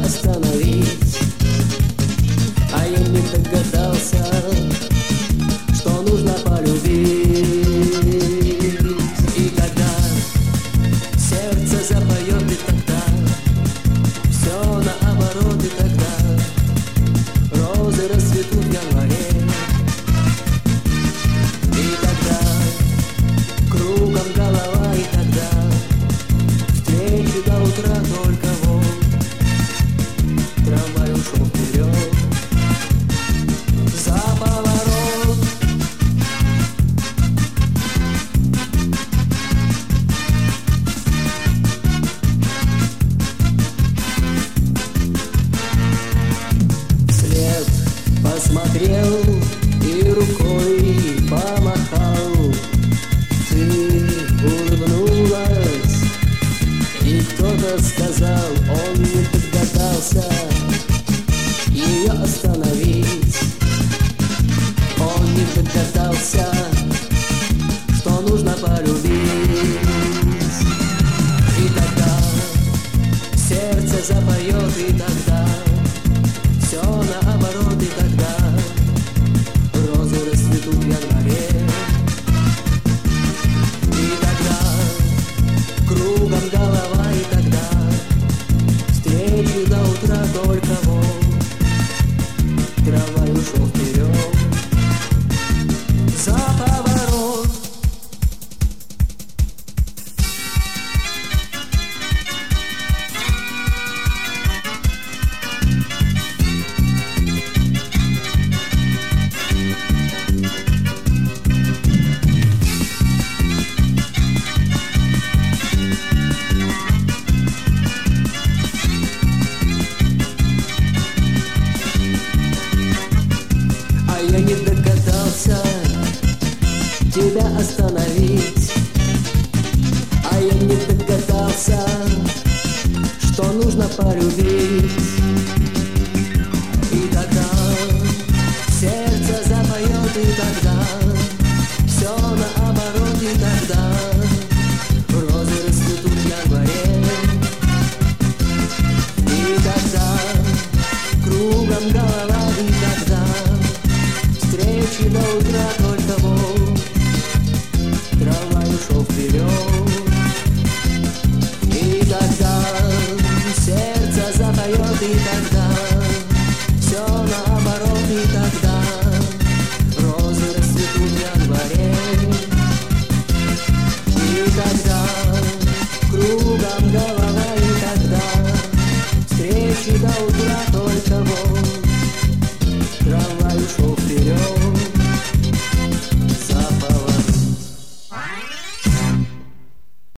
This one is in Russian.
остановить. А я не догадался, что нужно полюбить. И когда сердце запоет, и тогда все наоборот, и тогда розы расцветут в январе. И тогда кругом голова, и тогда встречи до утра только вон. Трамвай ушел вперед за поворот. Вслед посмотрел и рукой помахал. Ты улыбнулась, и кто-то сказал, он не догадался ее остановить. Он не догадался, что нужно полюбить. И тогда сердце запоет, и тогда все наоборот, и тогда розы расцветут в январе. И тогда кругом голова, и тогда встречи до утра только вон. Трамвай ушел вперед за поворот. А я не догадался тебя остановить. А я не догадался, что нужно полюбить. И тогда сердце запоет, и тогда все наоборот, и тогда розы расцветут в январе. И тогда кругом голова, и тогда встречи до утра только вон. Трамвай ушел вперед. И тогда сердце запоет, и тогда все наоборот, и тогда розы расцветут в январе. И тогда кругом голова, и тогда встречи до утра только вон. Трамвай ушел вперед.